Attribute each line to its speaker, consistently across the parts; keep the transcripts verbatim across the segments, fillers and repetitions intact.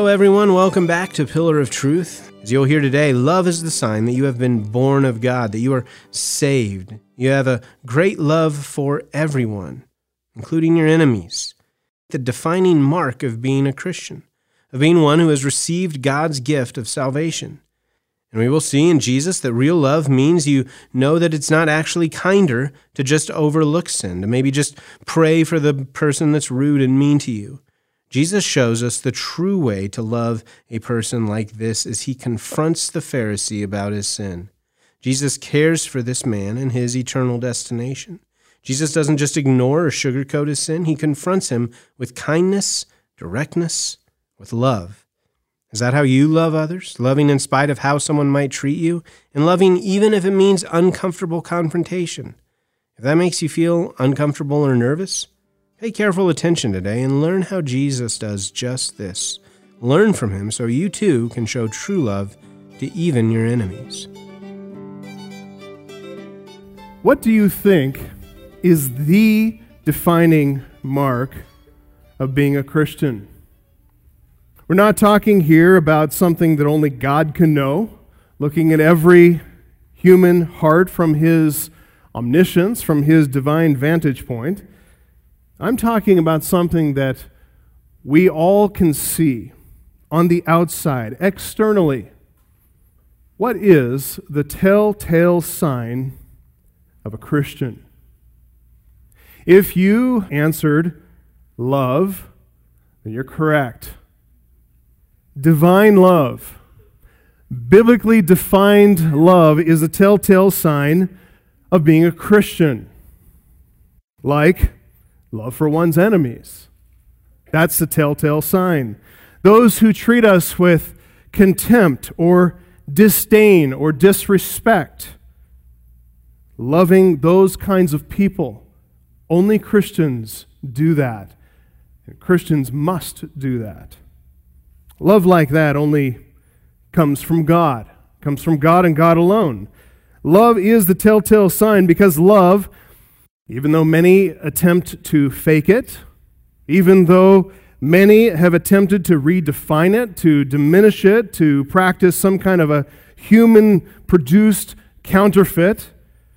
Speaker 1: everyone. Welcome back to Pillar of Truth. As you'll hear today, love is the sign that you have been born of God, that you are saved. You have a great love for everyone, including your enemies. The defining mark of being a Christian, of being one who has received God's gift of salvation. And we will see in Jesus that real love means you know that it's not actually kinder to just overlook sin, to maybe just pray for the person that's rude and mean to you. Jesus shows us the true way to love a person like this as he confronts the Pharisee about his sin. Jesus cares for this man and his eternal destination. Jesus doesn't just ignore or sugarcoat his sin. He confronts him with kindness, directness, with love. Is that how you love others? Loving in spite of how someone might treat you, and loving even if it means uncomfortable confrontation. If that makes you feel uncomfortable or nervous, pay careful attention today and learn how Jesus does just this. Learn from him so you too can show true love to even your enemies.
Speaker 2: What do you think is the defining mark of being a Christian? We're not talking here about something that only God can know, looking at every human heart from his omniscience, from his divine vantage point. I'm talking about something that we all can see on the outside, externally. What is the telltale sign of a Christian? If you answered love, then you're correct. Divine love, biblically defined love, is a telltale sign of being a Christian. Like love for one's enemies. That's the telltale sign. Those who treat us with contempt or disdain or disrespect. Loving those kinds of people. Only Christians do that. And Christians must do that. Love like that only comes from God. Comes from God and God alone. Love is the telltale sign because love, even though many attempt to fake it, even though many have attempted to redefine it, to diminish it, to practice some kind of a human-produced counterfeit,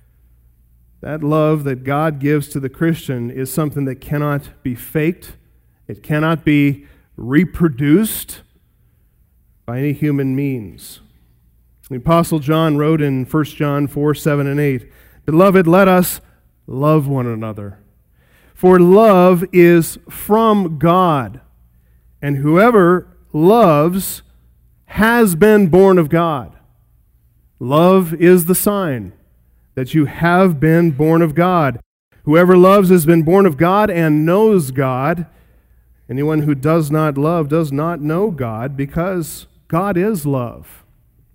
Speaker 2: that love that God gives to the Christian is something that cannot be faked. It cannot be reproduced by any human means. The Apostle John wrote in First John four, seven, and eight, "Beloved, let us love one another. For love is from God, and whoever loves has been born of God." Love is the sign that you have been born of God. Whoever loves has been born of God and knows God. Anyone who does not love does not know God, because God is love.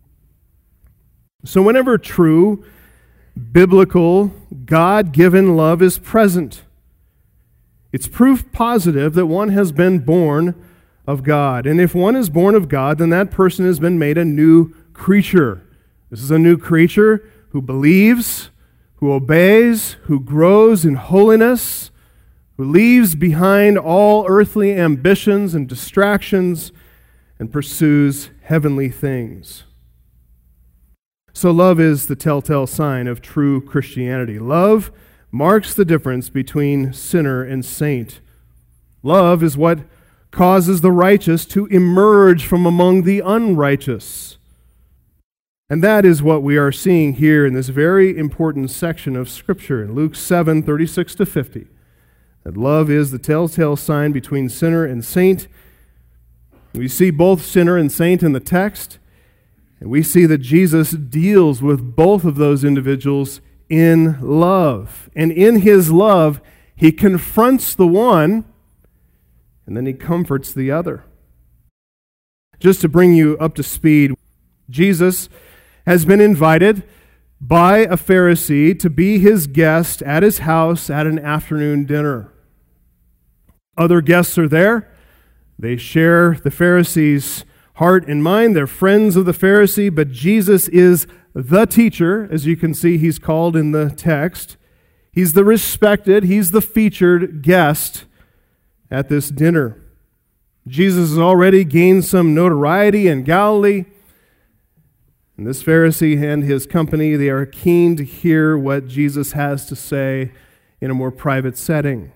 Speaker 2: So whenever true, biblical, God-given love is present, it's proof positive that one has been born of God. And if one is born of God, then that person has been made a new creature. This is a new creature who believes, who obeys, who grows in holiness, who leaves behind all earthly ambitions and distractions and pursues heavenly things. So love is the telltale sign of true Christianity. Love marks the difference between sinner and saint. Love is what causes the righteous to emerge from among the unrighteous. And that is what we are seeing here in this very important section of Scripture in Luke seven, thirty-six to fifty. That love is the telltale sign between sinner and saint. We see both sinner and saint in the text, and we see that Jesus deals with both of those individuals in love. And in his love, he confronts the one, and then he comforts the other. Just to bring you up to speed, Jesus has been invited by a Pharisee to be his guest at his house at an afternoon dinner. Other guests are there. They share the Pharisee's heart and mind. They're friends of the Pharisee, but Jesus is the teacher, as you can see he's called in the text. He's the respected, he's the featured guest at this dinner. Jesus has already gained some notoriety in Galilee. And this Pharisee and his company, they are keen to hear what Jesus has to say in a more private setting.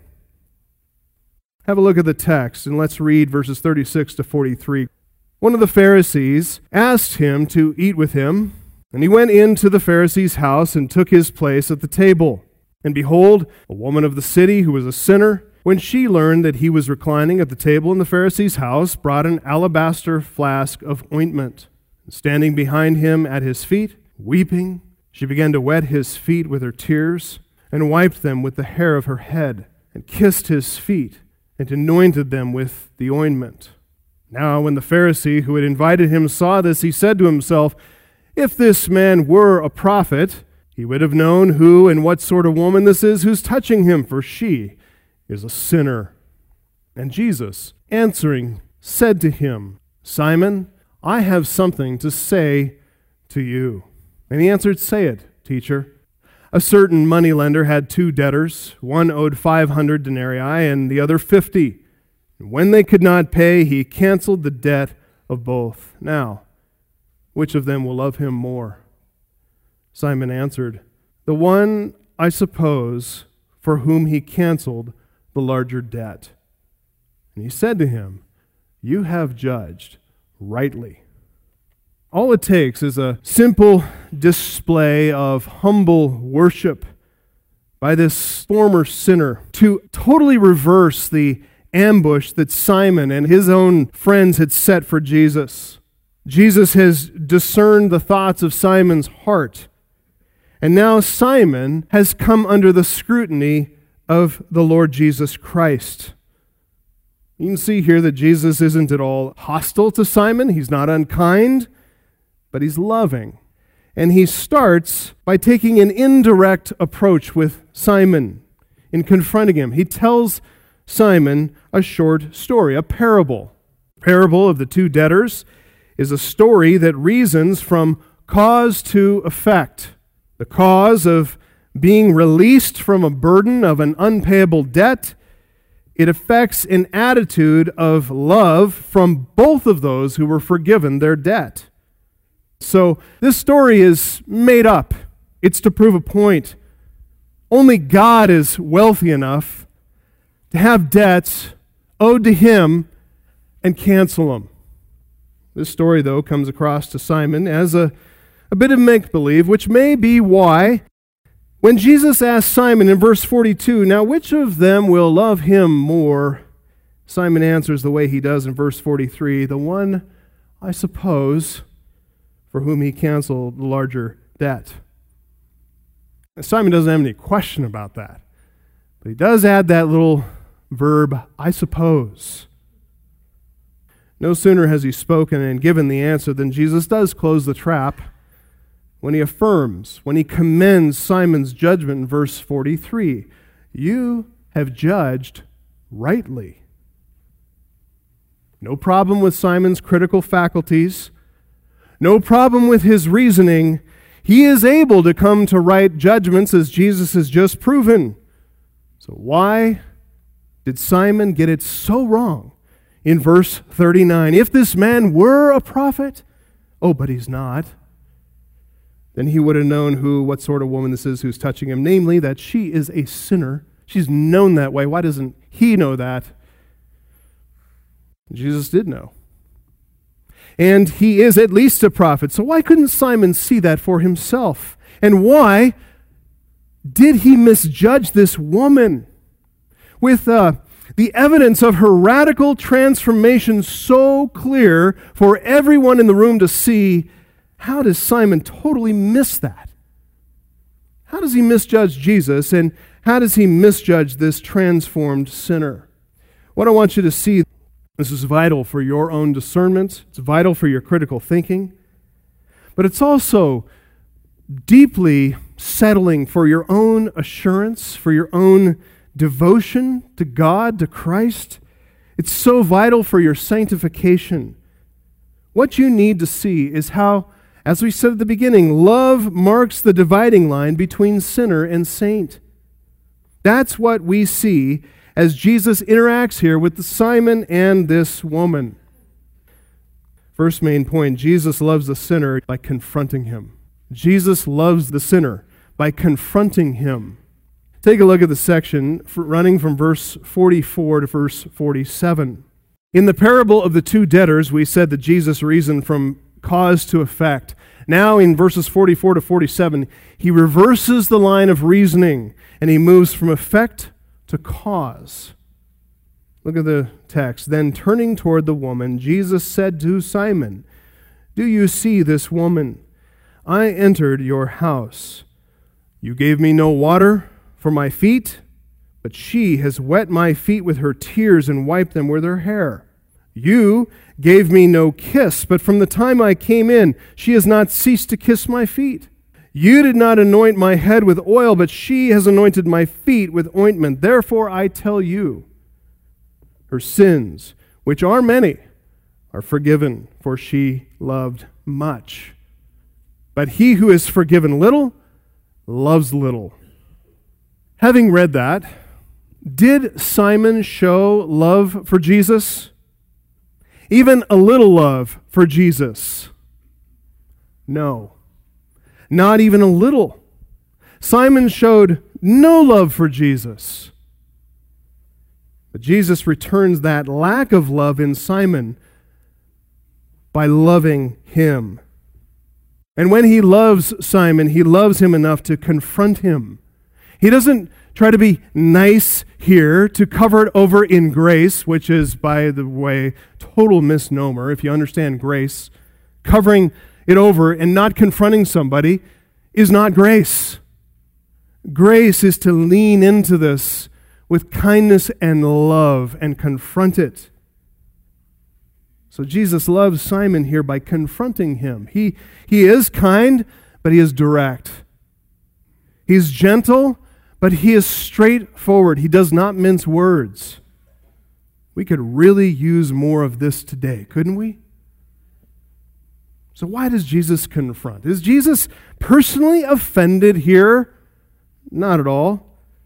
Speaker 2: Have a look at the text, and let's read verses thirty-six to forty-three. One of the Pharisees asked him to eat with him, and he went into the Pharisee's house and took his place at the table. And behold, a woman of the city who was a sinner, when she learned that he was reclining at the table in the Pharisee's house, brought an alabaster flask of ointment. Standing behind him at his feet, weeping, she began to wet his feet with her tears, and wiped them with the hair of her head, and kissed his feet, and anointed them with the ointment. Now when the Pharisee who had invited him saw this, he said to himself, "If this man were a prophet, he would have known who and what sort of woman this is who's touching him, for she is a sinner." And Jesus, answering, said to him, "Simon, I have something to say to you." And he answered, "Say it, teacher." A certain moneylender had two debtors. One owed five hundred denarii and the other fifty. And when they could not pay, he canceled the debt of both. Now, which of them will love him more? Simon answered, "The one, I suppose, for whom he canceled the larger debt." And he said to him, "You have judged rightly." All it takes is a simple display of humble worship by this former sinner to totally reverse the ambush that Simon and his own friends had set for Jesus. Jesus has discerned the thoughts of Simon's heart, and now Simon has come under the scrutiny of the Lord Jesus Christ. You can see here that Jesus isn't at all hostile to Simon. He's not unkind, but he's loving. And he starts by taking an indirect approach with Simon in confronting him. He tells Simon a short story, a parable. The parable of the two debtors is a story that reasons from cause to effect. The cause of being released from a burden of an unpayable debt, it affects an attitude of love from both of those who were forgiven their debt. So this story is made up. It's to prove a point. Only God is wealthy enough to have debts owed to him and cancel them. This story, though, comes across to Simon as a, a bit of make-believe, which may be why when Jesus asked Simon in verse forty-two, "Now which of them will love him more?" Simon answers the way he does in verse forty-three, "The one, I suppose, for whom he canceled the larger debt." And Simon doesn't have any question about that. But he does add that little verb, "I suppose." No sooner has he spoken and given the answer than Jesus does close the trap when he affirms, when he commends Simon's judgment in verse forty-three. "You have judged rightly." No problem with Simon's critical faculties. No problem with his reasoning. He is able to come to right judgments as Jesus has just proven. So why did Simon get it so wrong in verse thirty-nine? If this man were a prophet, oh, but he's not, then he would have known who, what sort of woman this is who's touching him, namely that she is a sinner. She's known that way. Why doesn't he know that? Jesus did know. And he is at least a prophet. So why couldn't Simon see that for himself? And why did he misjudge this woman? With uh, the evidence of her radical transformation so clear for everyone in the room to see, how does Simon totally miss that? How does he misjudge Jesus, and how does he misjudge this transformed sinner? What I want you to see, this is vital for your own discernment. It's vital for your critical thinking. But it's also deeply settling for your own assurance, for your own devotion to God, to Christ. It's so vital for your sanctification. What you need to see is how, as we said at the beginning, love marks the dividing line between sinner and saint. That's what we see as Jesus interacts here with Simon and this woman. First main point, Jesus loves the sinner by confronting him. Jesus loves the sinner by confronting him. Take a look at the section running from verse forty-four to verse forty-seven. In the parable of the two debtors, we said that Jesus reasoned from cause to effect. Now in verses forty-four to forty-seven, he reverses the line of reasoning and he moves from effect to cause. Look at the text. Then turning toward the woman, Jesus said to Simon, "Do you see this woman? I entered your house. You gave me no water for my feet, but she has wet my feet with her tears and wiped them with her hair. You gave me no kiss, but from the time I came in, she has not ceased to kiss my feet. You did not anoint my head with oil, but she has anointed my feet with ointment. Therefore I tell you, her sins, which are many, are forgiven, for she loved much. But he who is forgiven little, loves little." Having read that, did Simon show love for Jesus? Even a little love for Jesus? No, not even a little. Simon showed no love for Jesus. But Jesus returns that lack of love in Simon by loving him. And when he loves Simon, he loves him enough to confront him. He doesn't try to be nice here to cover it over in grace, which is, by the way, total misnomer. If you understand grace, covering it over and not confronting somebody is not grace. Grace is to lean into this with kindness and love and confront it. So Jesus loves Simon here by confronting him. He, he is kind, but he is direct. He's gentle, but he is straightforward. He does not mince words. We could really use more of this today, couldn't we? So why does Jesus confront? Is Jesus personally offended here? Not at all.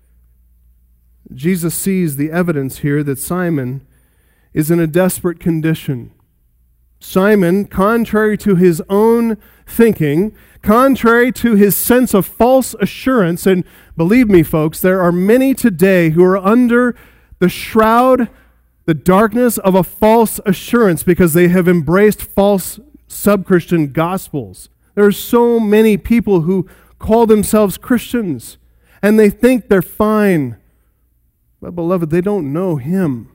Speaker 2: Jesus sees the evidence here that Simon is in a desperate condition. Simon, contrary to his own thinking, contrary to his sense of false assurance, and believe me, folks, there are many today who are under the shroud, the darkness of a false assurance because they have embraced false sub-Christian gospels. There are so many people who call themselves Christians, and they think they're fine. But beloved, they don't know him.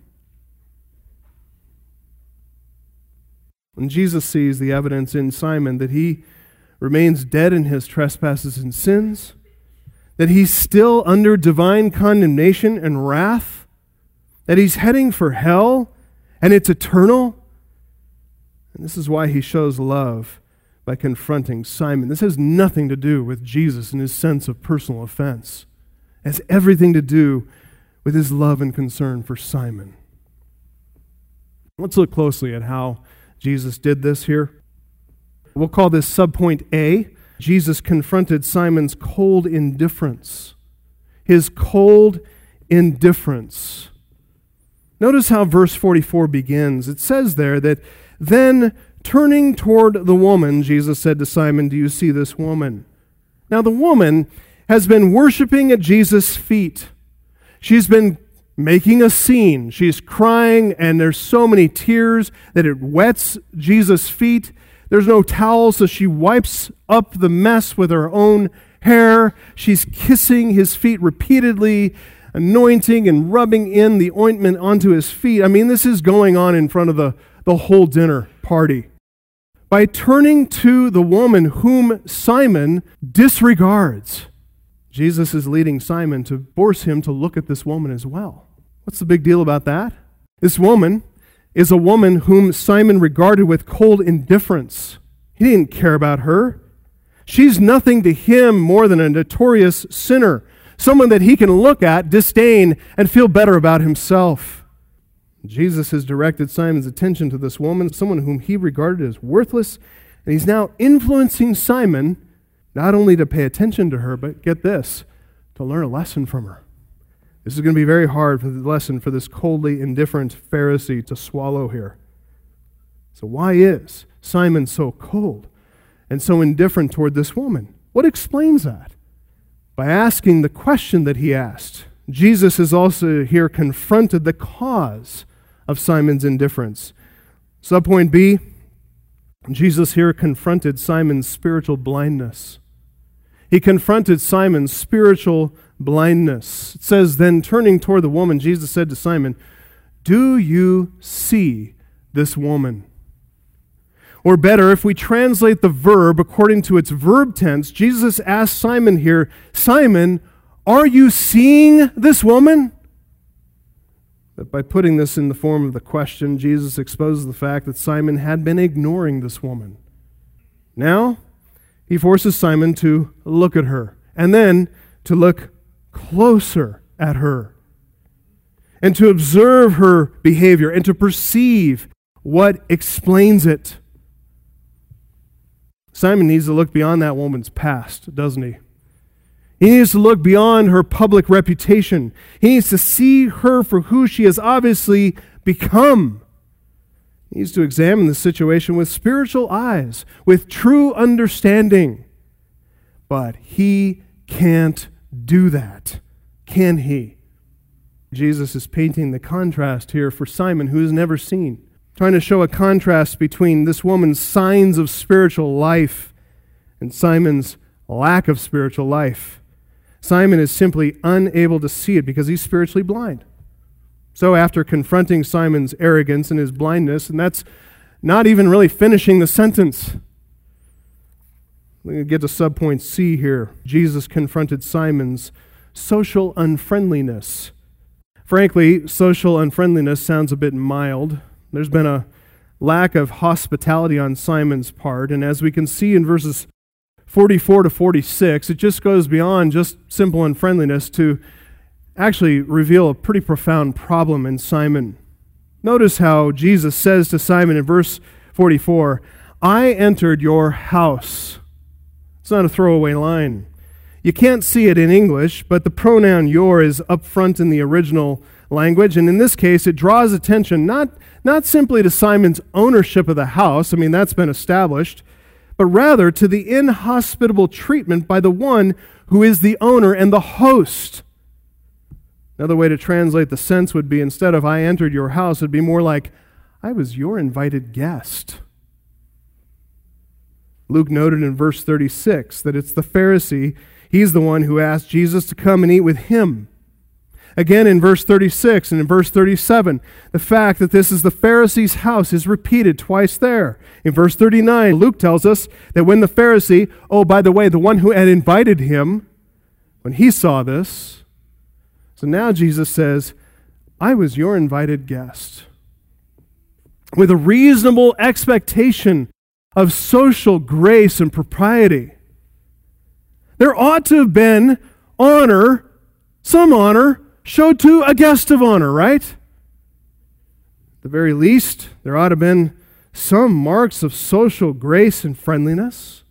Speaker 2: When Jesus sees the evidence in Simon that he remains dead in his trespasses and sins, that he's still under divine condemnation and wrath, that he's heading for hell, and it's eternal, and this is why he shows love by confronting Simon. This has nothing to do with Jesus and his sense of personal offense. It has everything to do with his love and concern for Simon. Let's look closely at how Jesus did this here. We'll call this subpoint A. Jesus confronted Simon's cold indifference. His cold indifference. Notice how verse forty-four begins. It says there that, "Then turning toward the woman, Jesus said to Simon, 'Do you see this woman?'" Now the woman has been worshiping at Jesus' feet. She's been making a scene. She's crying, and there's so many tears that it wets Jesus' feet. There's no towel, so she wipes up the mess with her own hair. She's kissing his feet repeatedly, anointing and rubbing in the ointment onto his feet. I mean, this is going on in front of the, the whole dinner party. By turning to the woman whom Simon disregards, Jesus is leading Simon to force him to look at this woman as well. What's the big deal about that? This woman is a woman whom Simon regarded with cold indifference. He didn't care about her. She's nothing to him more than a notorious sinner, someone that he can look at, disdain, and feel better about himself. Jesus has directed Simon's attention to this woman, someone whom he regarded as worthless, and he's now influencing Simon not only to pay attention to her, but get this, to learn a lesson from her. This is going to be very hard for the lesson for this coldly indifferent Pharisee to swallow here. So why is Simon so cold and so indifferent toward this woman? What explains that? By asking the question that he asked, Jesus has also here confronted the cause of Simon's indifference. Subpoint B, Jesus here confronted Simon's spiritual blindness. He confronted Simon's spiritual blindness. It says, then turning toward the woman, Jesus said to Simon, do you see this woman? Or better, if we translate the verb according to its verb tense, Jesus asked Simon here, Simon, are you seeing this woman? But by putting this in the form of the question, Jesus exposes the fact that Simon had been ignoring this woman. Now, he forces Simon to look at her, and then to look closer at her, and to observe her behavior, and to perceive what explains it. Simon needs to look beyond that woman's past, doesn't he? He needs to look beyond her public reputation. He needs to see her for who she has obviously become. He needs to examine the situation with spiritual eyes, with true understanding. But he can't do that, can he? Jesus is painting the contrast here for Simon, who has never seen, trying to show a contrast between this woman's signs of spiritual life and Simon's lack of spiritual life. Simon is simply unable to see it because he's spiritually blind. So after confronting Simon's arrogance and his blindness, and that's not even really finishing the sentence. We're going to get to subpoint C here. Jesus confronted Simon's social unfriendliness. Frankly, social unfriendliness sounds a bit mild. There's been a lack of hospitality on Simon's part, and as we can see in verses forty-four to forty-six, it just goes beyond just simple unfriendliness to actually reveal a pretty profound problem in Simon. Notice how Jesus says to Simon in verse forty-four, I entered your house. It's not a throwaway line. You can't see it in English, but the pronoun your is up front in the original language, and in this case it draws attention not, not simply to Simon's ownership of the house, I mean that's been established, but rather to the inhospitable treatment by the one who is the owner and the host. Another way to translate the sense would be, instead of I entered your house, it would be more like, I was your invited guest. Luke noted in verse thirty-six that it's the Pharisee, he's the one who asked Jesus to come and eat with him. Again in verse thirty-six and in verse thirty-seven, the fact that this is the Pharisee's house is repeated twice there. In verse thirty-nine, Luke tells us that when the Pharisee, oh, by the way, the one who had invited him, when he saw this, so now Jesus says, I was your invited guest. With a reasonable expectation of social grace and propriety. There ought to have been honor, some honor, showed to a guest of honor, right? At the very least, there ought to have been some marks of social grace and friendliness.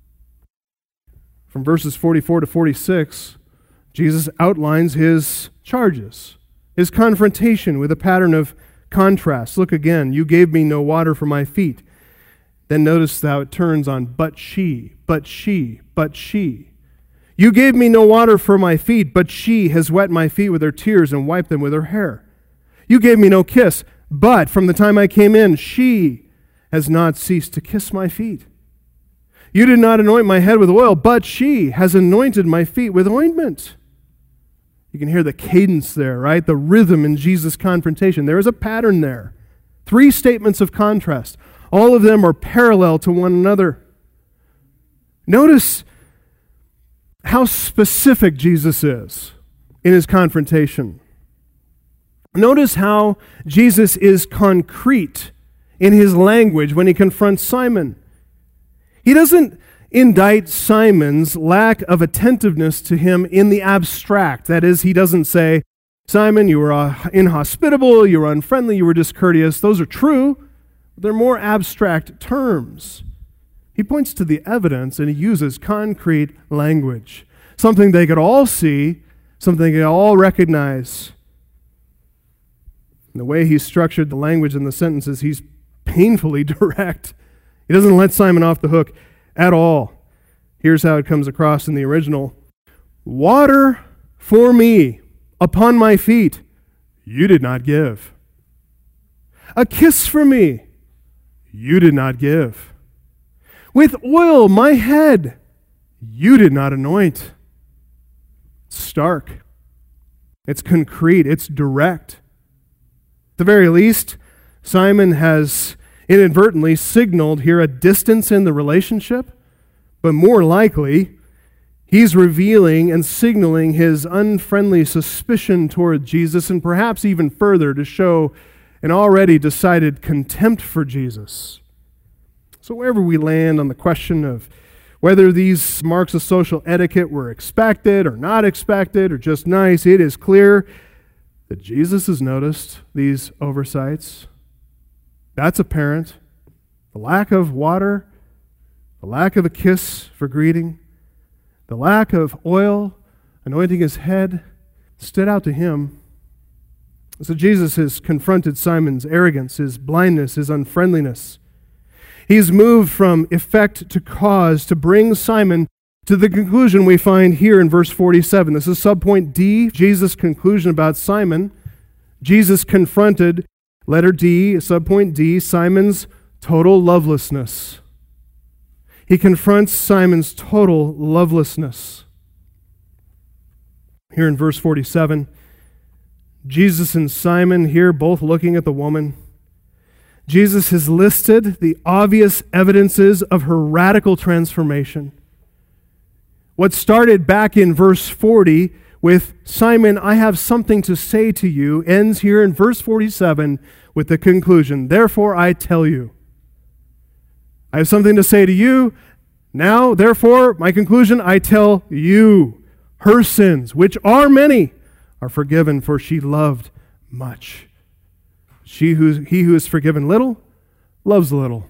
Speaker 2: From verses forty-four to forty-six, Jesus outlines his charges, his confrontation with a pattern of contrast. Look again, you gave me no water for my feet. Then notice how it turns on but she, but she, but she. You gave me no water for my feet, but she has wet my feet with her tears and wiped them with her hair. You gave me no kiss, but from the time I came in, she has not ceased to kiss my feet. You did not anoint my head with oil, but she has anointed my feet with ointment. You can hear the cadence there, right? The rhythm in Jesus' confrontation. There is a pattern there. Three statements of contrast. All of them are parallel to one another. Notice how specific Jesus is in his confrontation. Notice how Jesus is concrete in his language when he confronts Simon. He doesn't indict Simon's lack of attentiveness to him in the abstract. That is, he doesn't say, Simon, you were uh, inhospitable, you were unfriendly, you were discourteous. Those are true, but they're more abstract terms. He points to the evidence and he uses concrete language, something they could all see, something they all recognize. And the way he's structured the language in the sentences, he's painfully direct. He doesn't let Simon off the hook at all. Here's how it comes across in the original. Water for me upon my feet, you did not give. A kiss for me, you did not give. With oil my head, you did not anoint. It's stark. It's concrete. It's direct. At the very least, Simon has inadvertently signaled here a distance in the relationship, but more likely, he's revealing and signaling his unfriendly suspicion toward Jesus, and perhaps even further to show an already decided contempt for Jesus. So wherever we land on the question of whether these marks of social etiquette were expected or not expected or just nice, it is clear that Jesus has noticed these oversights. That's apparent. The lack of water, the lack of a kiss for greeting, the lack of oil anointing his head stood out to him. So Jesus has confronted Simon's arrogance, his blindness, his unfriendliness. He's moved from effect to cause to bring Simon to the conclusion we find here in verse forty-seven. This is subpoint D, Jesus' conclusion about Simon. Jesus confronted, letter D, subpoint D, Simon's total lovelessness. He confronts Simon's total lovelessness. Here in verse forty-seven, Jesus and Simon here both looking at the woman. Jesus has listed the obvious evidences of her radical transformation. What started back in verse forty with, Simon, I have something to say to you, ends here in verse forty-seven with the conclusion, therefore I tell you. I have something to say to you. Now, therefore, my conclusion, I tell you, her sins, which are many, are forgiven, for she loved much. She who, he who is forgiven little, loves little.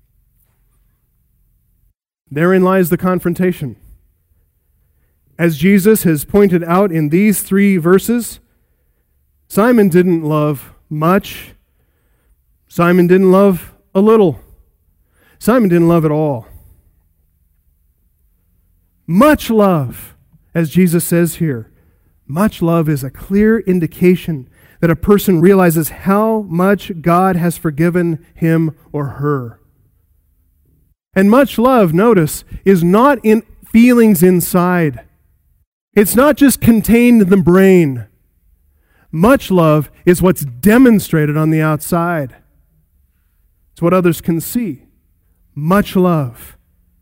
Speaker 2: Therein lies the confrontation. As Jesus has pointed out in these three verses, Simon didn't love much. Simon didn't love a little. Simon didn't love at all. Much love, as Jesus says here, much love is a clear indication that a person realizes how much God has forgiven him or her. And much love, notice, is not in feelings inside. It's not just contained in the brain. Much love is what's demonstrated on the outside. It's what others can see. Much love.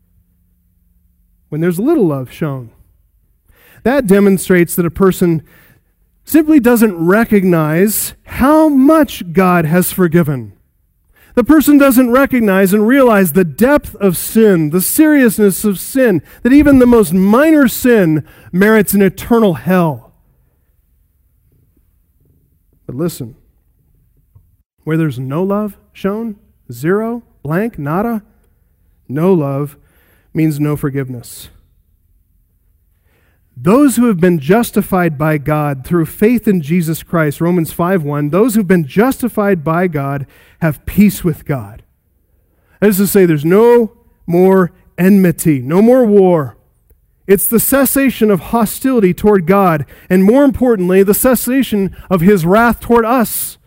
Speaker 2: When there's little love shown, that demonstrates that a person simply doesn't recognize how much God has forgiven. The person doesn't recognize and realize the depth of sin, the seriousness of sin, that even the most minor sin merits an eternal hell. But listen, where there's no love shown, zero, blank, nada, no love means no forgiveness. Those who have been justified by God through faith in Jesus Christ, Romans five one, those who have been justified by God have peace with God. That is to say, there's no more enmity, no more war. It's the cessation of hostility toward God, and more importantly, the cessation of His wrath toward us.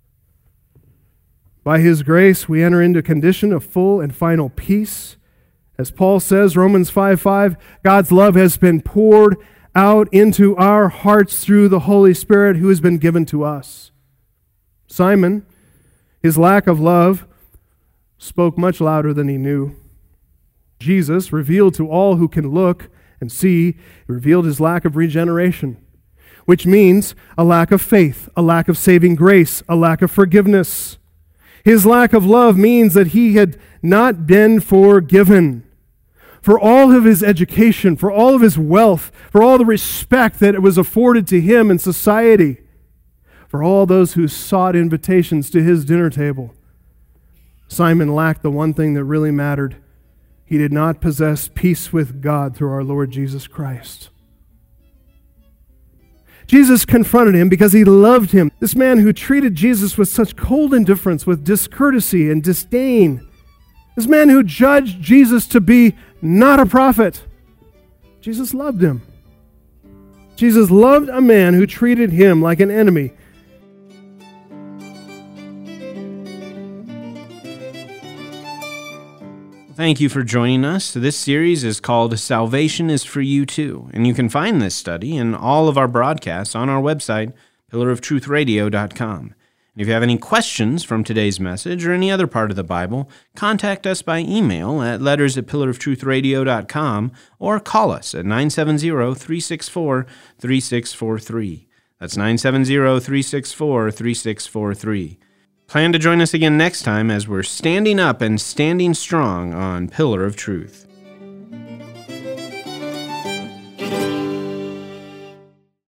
Speaker 2: By His grace, we enter into a condition of full and final peace. As Paul says, Romans five five, God's love has been poured out into our hearts through the Holy Spirit who has been given to us. Simon, his lack of love, spoke much louder than he knew. Jesus revealed to all who can look and see, revealed his lack of regeneration, which means a lack of faith, a lack of saving grace, a lack of forgiveness. His lack of love means that he had not been forgiven. For all of his education, for all of his wealth, for all the respect that it was afforded to him in society, for all those who sought invitations to his dinner table, Simon lacked the one thing that really mattered. He did not possess peace with God through our Lord Jesus Christ. Jesus confronted him because he loved him. This man who treated Jesus with such cold indifference, with discourtesy and disdain. This man who judged Jesus to be not a prophet. Jesus loved him. Jesus loved a man who treated him like an enemy.
Speaker 1: Thank you for joining us. This series is called Salvation is for You Too, and you can find this study and all of our broadcasts on our website, pillar of truth radio dot com. And if you have any questions from today's message or any other part of the Bible, contact us by email at letters at pillar of truth radio dot com or call us at nine seven zero, three six four, three six four three. That's nine seven zero, three six four, three six four three. Plan to join us again next time as we're standing up and standing strong on Pillar of Truth.